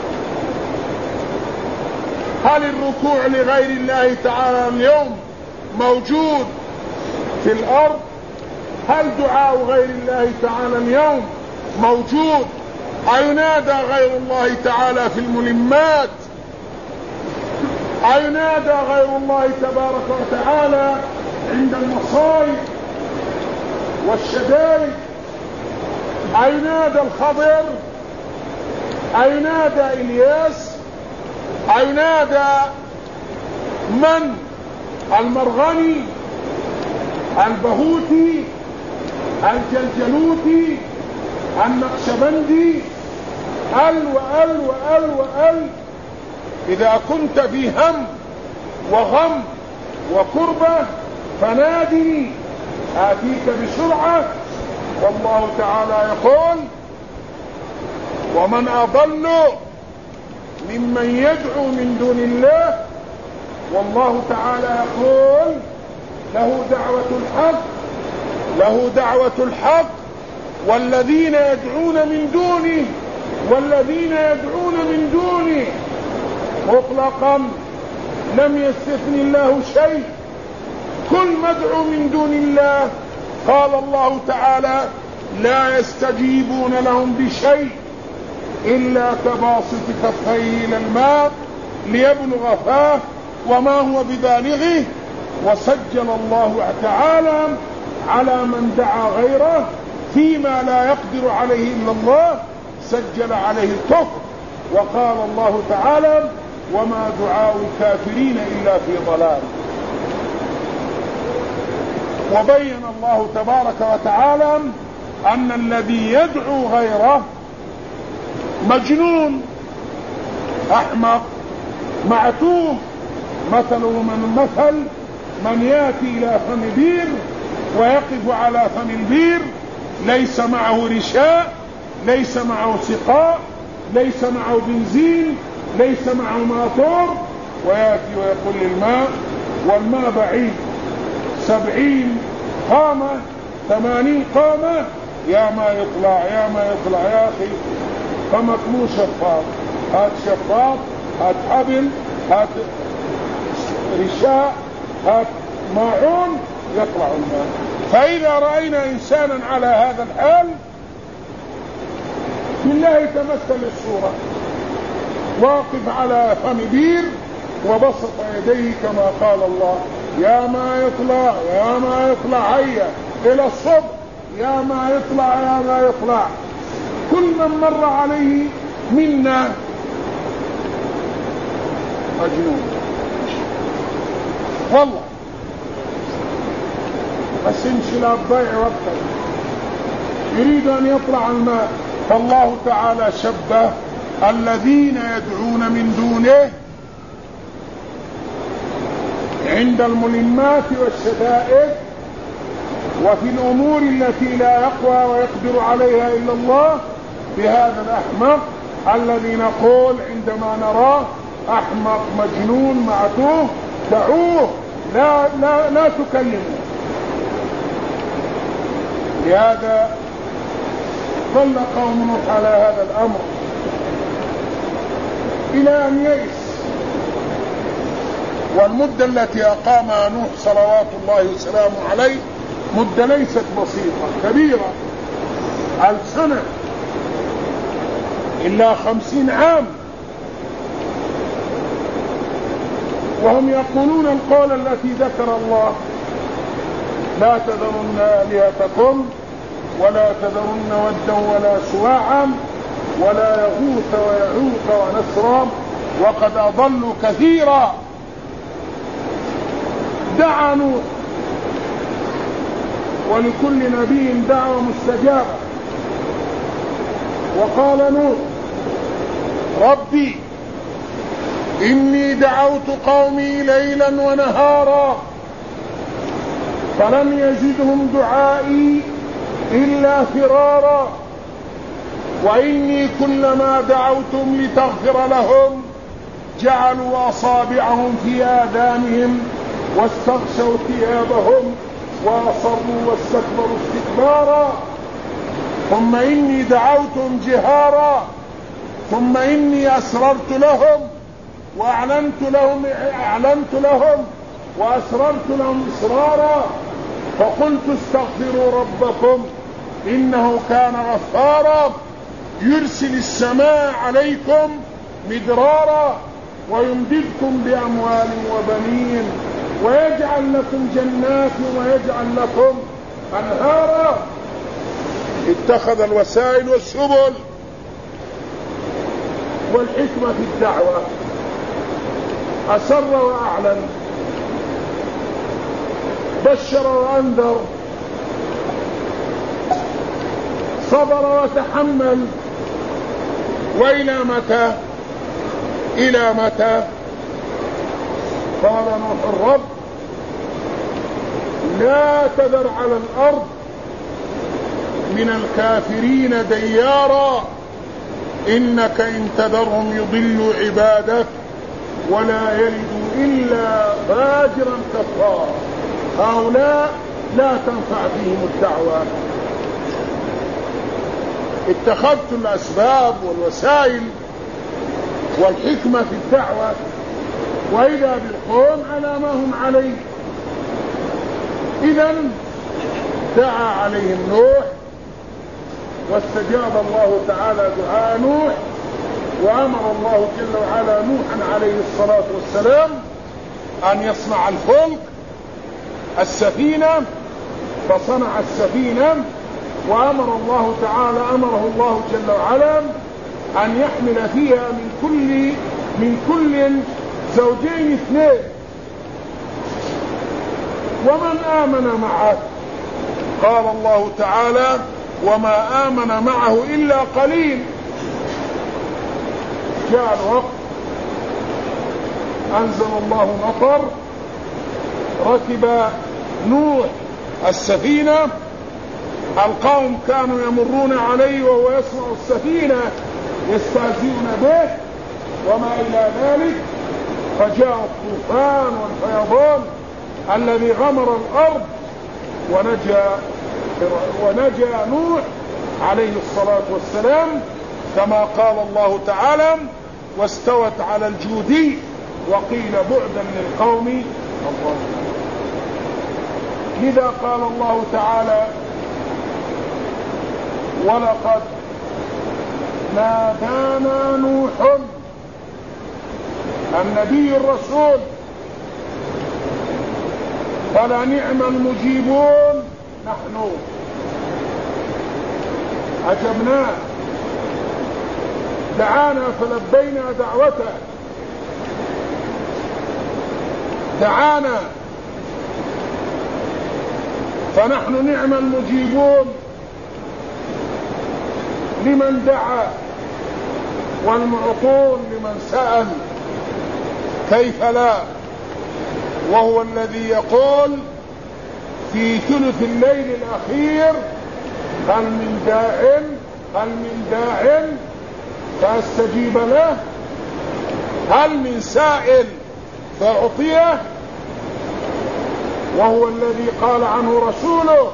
هل الركوع لغير الله تعالى اليوم موجود في الأرض؟ هل دعاء غير الله تعالى اليوم موجود؟ أينادى غير الله تعالى في الملمات؟ أينادى غير الله تبارك وتعالى عند المصائب والشدائد؟ أينادى الخضر؟ أينادى إلياس؟ أينادى من؟ المرغني، البهوتي، الجلجلوتي، النقشبندي، وال. إذا كنت في هم وغم وكربة فنادني آتيك بسرعة. والله تعالى يقول: ومن أضل ممن يدعو من دون الله. والله تعالى يقول: له دعوة الحق والذين يدعون من دونه مطلقا لم يستثن الله شيء. كل مدعو من دون الله قال الله تعالى: لا يستجيبون لهم بشيء إلا كباسط كفيه إلى الماء ليبلغ فاه وما هو ببالغه. وسجل الله تعالى على من دعا غيره فيما لا يقدر عليه إلا الله، سجل عليه الكفر. وقال الله تعالى: وما دعاء الكافرين إلا في ضلال. وبين الله تبارك وتعالى أن الذي يدعو غيره مجنون أحمق معتوه. مثله من يأتي إلى فم بير ويقف على فم البير، ليس معه رشاء، ليس معه سقاء، ليس معه بنزين، ليس معه ماطور، ويأتي ويقول للماء والماء بعيد 70 قامة 80 قامة، يا ما يطلع يا أخي. فمك مو شفاط، هات شفاط، هات حبل، هات رشاء، هات ماعون، يطلع الماء. فإذا رأينا إنسانا على هذا الحال بالله تمثل الصورة، واقف على فم بير وبسط يديه كما قال الله: يا ما يطلع هيا إلى الصبح، يا ما يطلع. كل من مر عليه منا مجنون والله، بس امشي لا تضيع وقتك، يريد أن يطلع الماء. فالله تعالى شبه الذين يدعون من دونه عند الملمات والشدائد وفي الأمور التي لا يقوى ويقدر عليها إلا الله بهذا الأحمق الذي نقول عندما نراه أحمق مجنون معتوه: دعوه، لا تكلمه. لهذا ظل قوم نوح على هذا الأمر إلى أن يئس. والمدة التي أقامها نوح صلوات الله وسلامه عليه مدة ليست بسيطة، كبيرة، 1000 سنة إلا 50 عام. وهم يقولون القول التي ذكر الله: لا تذرن آلهتكم ولا تذرن ودا ولا سواعا ولا يغوث ويعوق ونسرا وقد أضلوا كثيرا. دعا نوح، ولكل نبي دعوة مستجابة. وقال نوح: ربي إني دعوت قومي ليلا ونهارا فلم يزدهم دعائي إلا فرارا وإني كلما دعوتم لتغفر لهم جعلوا أصابعهم في آذانهم واستغشوا ثيابهم وأصروا واستكبروا استكبارا ثم إني دعوتهم جهارا ثم إني أسررت لهم وأعلنت لهم وأسررت لهم إسرارا فقلت استغفروا ربكم إنه كان غفارا يرسل السماء عليكم مدرارا ويمددكم بأموال وبنين ويجعل لكم جنات ويجعل لكم أنهارا. اتخذ الوسائل والسبل والحكمة في الدعوة، أسر وأعلن، بشر وأنذر، صبر وتحمل. وإلى متى؟ إلى متى؟ قال نوح الرب لا تذر على الأرض من الكافرين ديارا إنك إن تذرهم يضلوا عبادك ولا يلدوا إلا فاجرا كفارا. هؤلاء لا تنفع فيهم الدعوة. اتخذت الأسباب والوسائل والحكمة في الدعوة وإذا بالقوم على ما هم عليه. إذن دعا عليهم نوح واستجاب الله تعالى دعاء نوح، وأمر الله جل وعلا نوحا عليه الصلاة والسلام أن يصنع الفلك السفينة، فصنع السفينة، وأمره الله جل وعلا أن يحمل فيها من كل زوجين اثنين. ومن آمن معه؟ قال الله تعالى وما آمن معه إلا قليل. جاء الوقت أنزل الله مطر، ركب نوح السفينة، القوم كانوا يمرون عليه وهو يصنع السفينة يستهزئون به وما إلى ذلك، فجاء الطوفان والفيضان الذي غمر الأرض ونجا نوح عليه الصلاة والسلام كما قال الله تعالى واستوت على الجودي وقيل بعدا للقوم الظالمين. لذا قال الله تعالى ولقد نادانا نوح النبي الرسول فلنعم المجيبون نحن أجبناه، دعانا فلبينا دعوته، دعانا فنحن نعم المجيبون لمن دعا والمعطون لمن سأل، كيف لا؟ وهو الذي يقول في ثلث الليل الأخير هل من داع فأستجيب له، هل من سائل فأعطيه. وهو الذي قال عنه رسوله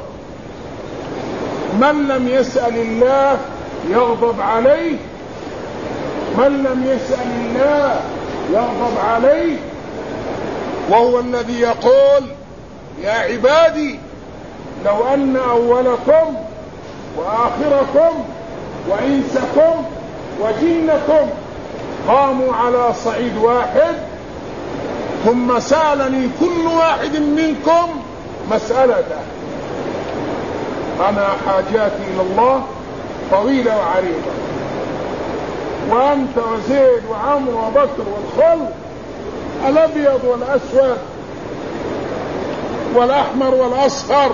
من لم يسأل الله يغضب عليه، من لم يسأل الله يغضب عليه. وهو الذي يقول يا عبادي لو أن أولكم وآخركم وإنسكم وجنكم قاموا على صعيد واحد ثم سألني كل واحد منكم مسألته، أنا حاجاتي إلى الله طويلة وعريضة، وأنت وزيد وعمر وبكر والخلق الأبيض والأسود والأحمر والأصفر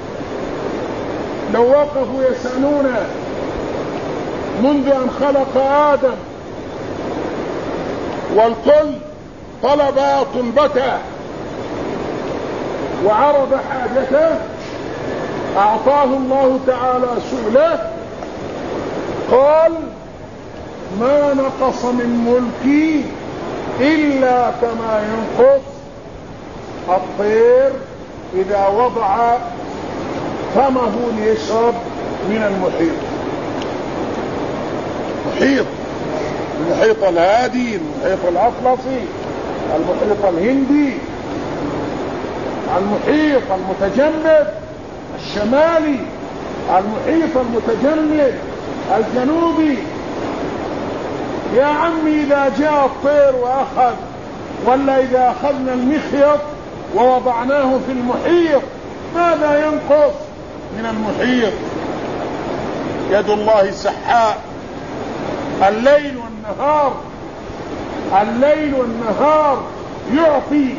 لو وقفوا يسألون منذ أن خلق آدم والكل طلب طلبته وعرض حاجته أعطاه الله تعالى سؤله، قال ما نقص من ملكي إلا كما ينقص الطير إذا وضع فمه ليشرب من المحيط. المحيط الهادي، المحيط الأطلسي، المحيط الهندي، المحيط المتجمد، الشمالي المحيط المتجمد الجنوبي. يا عمي إذا جاء الطير وأخذ، ولا إذا أخذنا المخيط ووضعناه في المحيط ماذا ينقص من المحيط؟ يد الله سحاء، الليل والنهار، الليل والنهار يعطي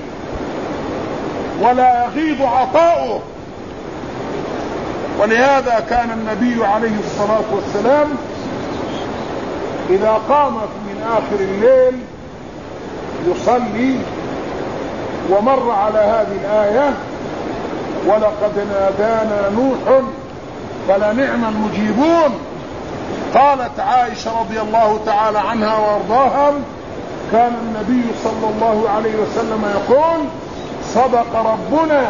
ولا يغيب عطاؤه. ولهذا كان النبي عليه الصلاة والسلام إذا قام من آخر الليل يصلي ومر على هذه الآية: ولقد نادانا نوح فلنعم المجيبون. قالت عائشة رضي الله تعالى عنها وارضاها: كان النبي صلى الله عليه وسلم يقول: صدق ربنا،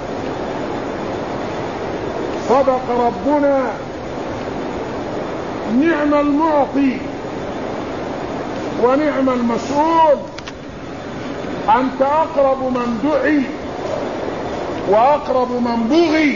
صدق ربنا، نعم المعطي ونعم المسؤول، أنت أقرب من دعي وأقرب من بغي.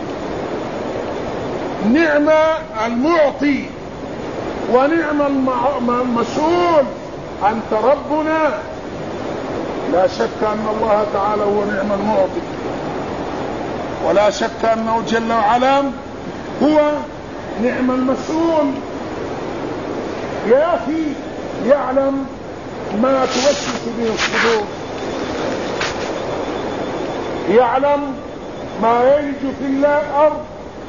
نعم المعطي ونعم المسؤول، أنت ربنا. لا شك أن الله تعالى هو نعم المعطي، ولا شك أنه جل وعلا هو نعم المسؤول. يا أخي يعلم ما توسوس به الصدور، يعلم ما يلج في الأرض،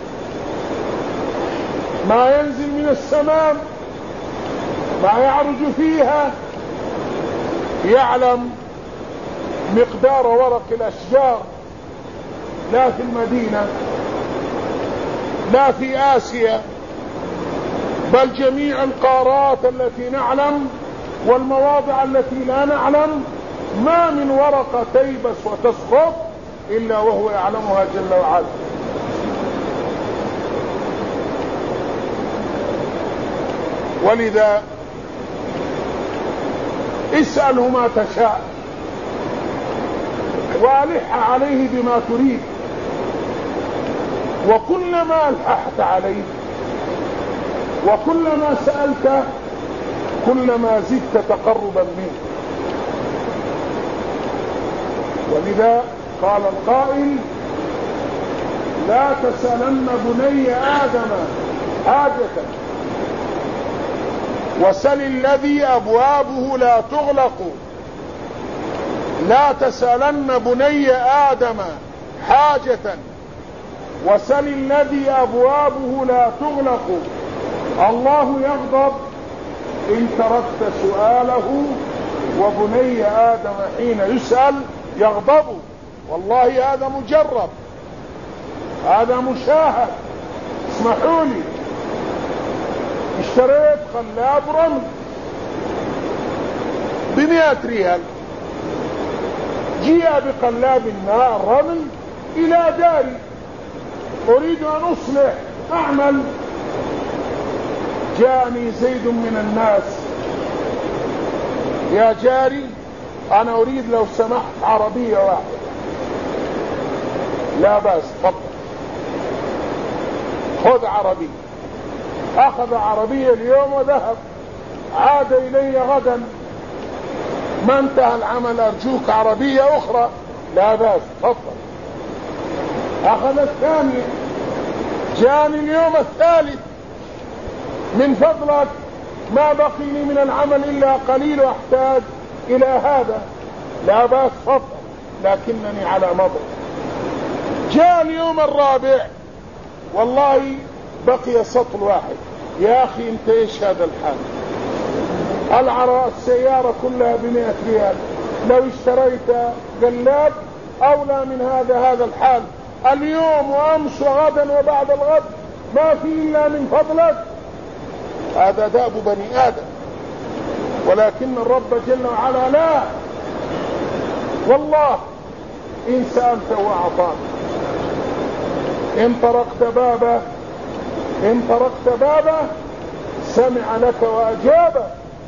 ما ينزل من السماء، ما يعرج فيها، يعلم مقدار ورق الأشجار، لا في المدينة، لا في آسيا، بل جميع القارات التي نعلم والمواضع التي لا نعلم، ما من ورقة تيبس وتسقط إلا وهو يعلمها جل وعلا. ولذا اسأله ما تشاء والح عليه بما تريد، وكلما الححت عليه وكلما سألت كلما زدت تقربا منه. ولذا قال القائل: لا تسألن بني آدم حاجة وسل الذي أبوابه لا تغلق. لا تسألن بني آدم حاجة وسل الذي أبوابه لا تغلق. الله يغضب إن تركت سؤاله، وبني آدم حين يسأل يغضب. والله هذا مجرب، هذا مشاهد. اسمحوا لي، اشتريت خلاب رمل ب100 ريال، جيء بقلاب ماء الرمل إلى داري، أريد أن أصلح أعمل. جاءني زيد من الناس: يا جاري أنا أريد لو سمحت عربية واحدة. لا بأس، تفضل خذ عربية. أخذ عربية اليوم وذهب، عاد إلي غدا: ما انتهى العمل، أرجوك عربية أخرى. لا بأس، تفضل. أخذ الثانية، جاني اليوم الثالث: من فضلك ما بقي لي من العمل إلا قليل وأحتاج إلى هذا. لا بأس، تفضل، لكنني على مضض. جاء اليوم الرابع: والله بقي سطل واحد. يا أخي انت ايش هذا الحال؟ السيارة كلها ب100 ريال، لو اشتريت قلاب أولى من هذا الحال. اليوم وأمس وغدا وبعد الغد ما في إلا من فضلك. هذا داب بني آدم، ولكن الرب جل وعلا لا. والله إن سألت وأعطاك، إن طرقت بابه سمع لك وأجابه.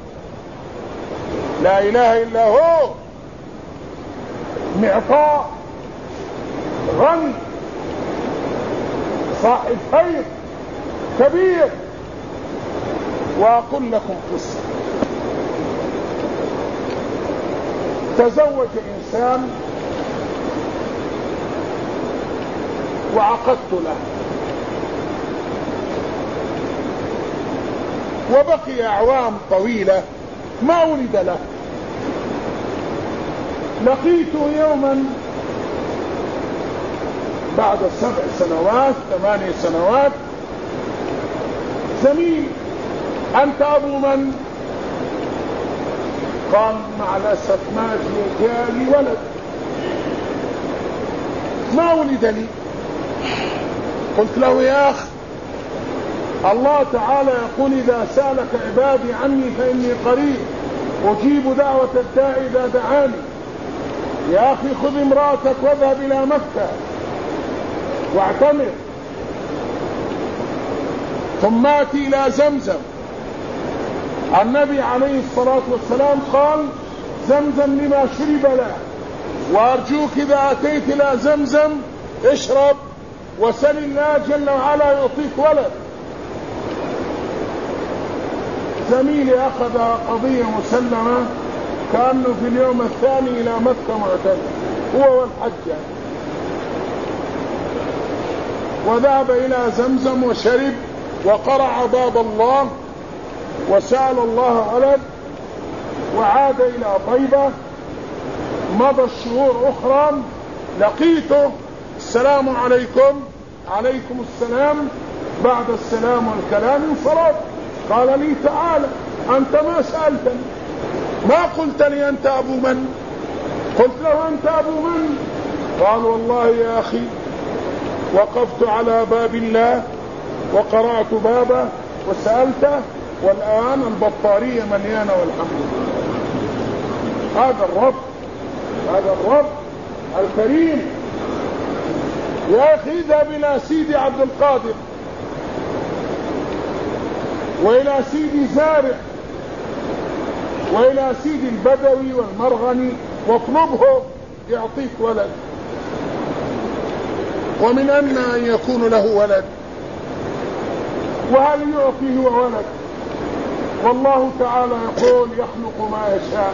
لا إله إلا هو، معطاء، غني، وصاحب خير كبير. وأقول لكم قصة. تزوج إنسان وعقدت له، وبقي أعوام طويلة ما ولد له. لقيته يوما بعد 7 سنوات 8 سنوات، زميل: أنت أبو من؟ قال: مع الأسف ما جالي ولد، ما ولد لي. قلت له: يا أخ، الله تعالى يقول: إذا سألك عبادي عني فإني قريب أجيب دعوة الداعي إذا دعاني. يا أخي، خذ امرأتك واذهب إلى مكة واعتمر، ثم آتي إلى زمزم. النبي عليه الصلاة والسلام قال: زمزم لما شرب له، وأرجوك إذا أتيت إلى زمزم اشرب وسل الله جل وعلا يعطيك ولد. زميلي أخذ قضية مسلمة، كأنه في اليوم الثاني إلى مكة معتمر هو والحجة، وذهب إلى زمزم وشرب وقرع باب الله وسأل الله ولد، وعاد إلى طيبة. مضى الشهور أخرى، لقيته: السلام عليكم. عليكم السلام. بعد السلام والكلام انصرف. قال لي: تعال، أنت ما سألتني، ما قلت لي أنت أبو من؟ قلت له: أنت أبو من؟ قال: والله يا أخي وقفت على باب الله وقرأت بابه وسألته، والآن البطارية مليانة والحمد لله. هذا الرب، هذا الرب الكريم. يا أخي، اذهب إلى سيدي عبد القادر وإلى سيدي زارع وإلى سيدي البدوي والمرغني واطلبه يعطيك ولد. ومن أن يكون له ولد، وهل يعطيه ولد؟ والله تعالى يقول: يخلق ما يشاء،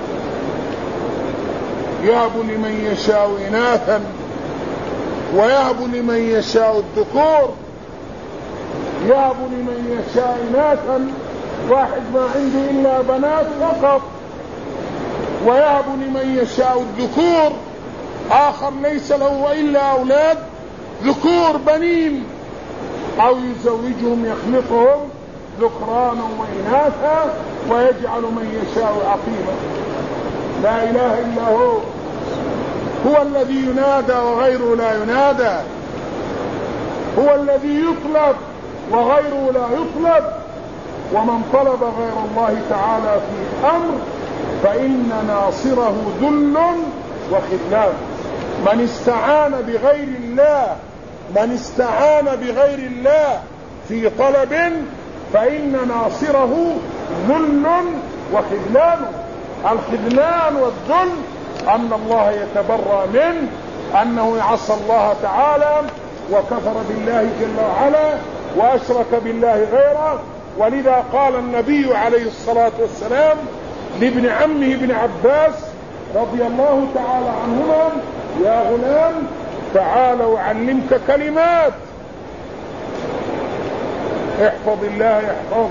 يهب لمن يشاء إناثا ويهب لمن يشاء الذكور. يهب لمن يشاء إناثا، واحد ما عنده إلا بنات فقط، ويهب لمن يشاء الذكور، آخر ليس له إلا أولاد ذكور بنين، أو يزوجهم يخلقهم ذكرانا وإناثا ويجعل من يشاء عقيما. لا إله إلا هو، هو الذي ينادى وغيره لا ينادى، هو الذي يطلب وغيره لا يطلب. ومن طلب غير الله تعالى في أمر فإن ناصره ذل وخذلان. من استعان بغير الله، من استعان بغير الله في طلب فإن ناصره ذل وخذلان. الخذلان والذل أن الله يتبرأ منه، أنه يعصى الله تعالى وكفر بالله جل وعلا وأشرك بالله غيره. ولذا قال النبي عليه الصلاة والسلام لابن عمه ابن عباس رضي الله تعالى عنهما: يا غلام تعال أعلمك كلمات، احفظ الله يحفظ،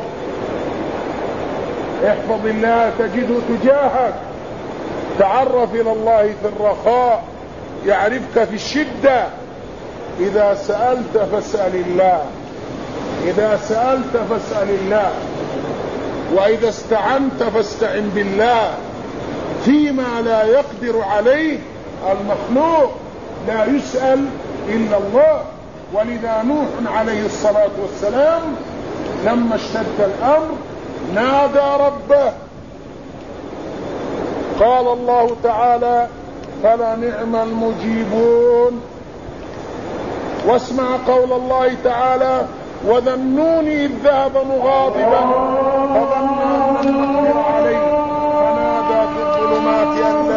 احفظ الله تجده تجاهك، تعرف إلى الله في الرخاء يعرفك في الشدة. إذا سألت فاسأل الله، إذا سألت فاسأل الله، وإذا استعنت فاستعن بالله فيما لا يقدر عليه المخلوق. لا يسأل إلا الله. ولذا نوح عليه الصلاة والسلام لما اشتد الأمر نادى ربه، قال الله تعالى: فلنعم المجيبون. واسمع قول الله تعالى: وذا النون إذ ذهب مغاضبا فظن أن لن نقدر عليه فنادى في الظلمات أن